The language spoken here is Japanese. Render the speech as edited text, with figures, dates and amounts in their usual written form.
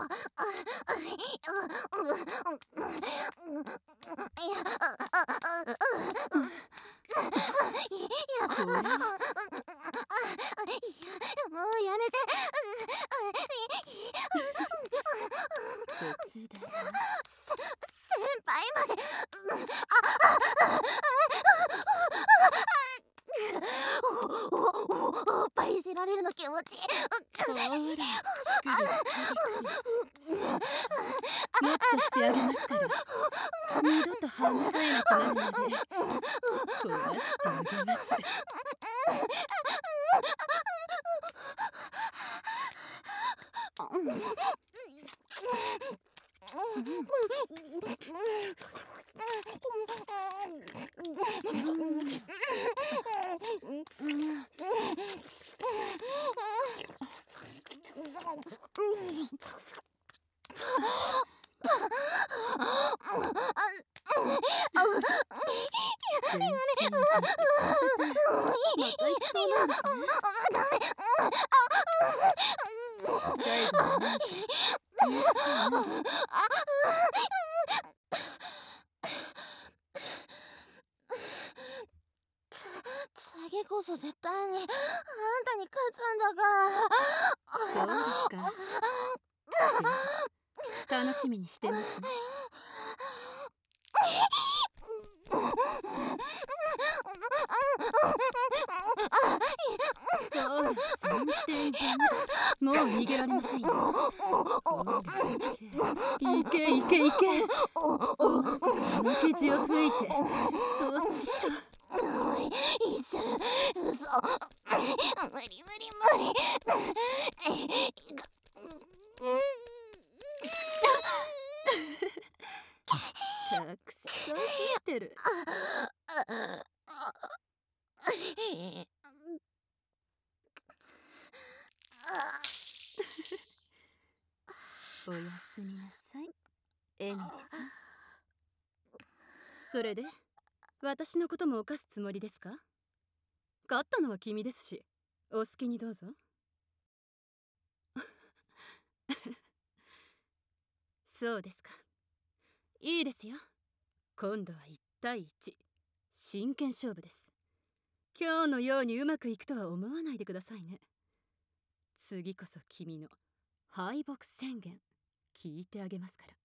これは。 もうやめて。 突だよ。 先輩まで。おっぱいいじられるの気持ちいい。 ほら、乳首ピリピリ。さあ、もっとしてあげますから。二度と歯向かえなくなるまで取らしてあげます。全身がまた行きそうなんですね。最後のなんて言うことはない。 次こそ絶対にあんたに勝つんだから。 そうですか。では楽しみにしてますね。ほら、3点組。もう逃げられませんよ。ほら、いけいけいけ。大きく鼻毛地を吹いて落ちろ。 いつ嘘。無理無理無理。 たくさん増えてる。おやすみなさい、エミリさん。それで私のことも犯すつもりですか？勝ったのは君ですし、お好きにどうぞ。そうですか。いいですよ。今度は1対1、真剣勝負です。今日のようにうまくいくとは思わないでくださいね。次こそ君の敗北宣言聞いてあげますから。